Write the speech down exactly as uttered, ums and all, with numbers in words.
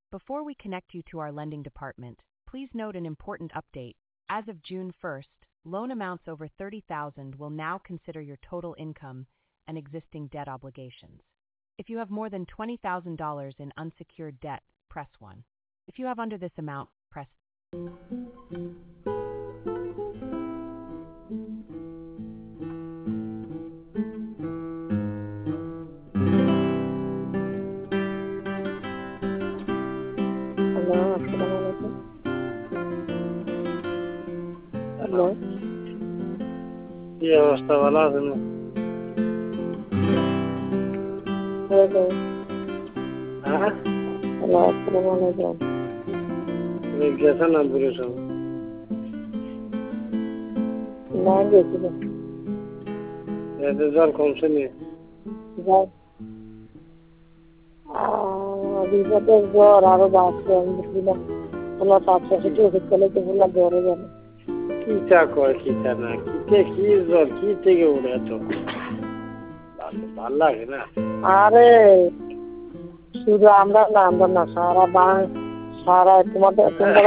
Before we connect you to our lending department, please note an important update. As of June first, loan amounts over thirty thousand dollars will now consider your total income and existing debt obligations. If you have more than twenty thousand dollars in unsecured debt, press one. If you have under this amount, press hello, আসসালামু আলাইকুম। Hello, কি অবস্থা, ভালো আছেন? Hello, হ্যাঁ, hello, আসসালামু আলাইকুম। তুমি গেছেন না দূরে সব? না গেছিল, এতে জল কমছে নি? যাই বিপদের জ্বর আরো বাড়ছে। আমি বুঝলাম তোমার পাঁচশো থেকে ওষুধ খেলে তো বললাম জ্বরে যাবে। কি চা কয়, কি চা না, কি কি জল, কি থেকে উঠে এত ভাল লাগে না। আরে শুধু আমরা না, আমরা না সারা বাং সারা তোমাদের তোমরা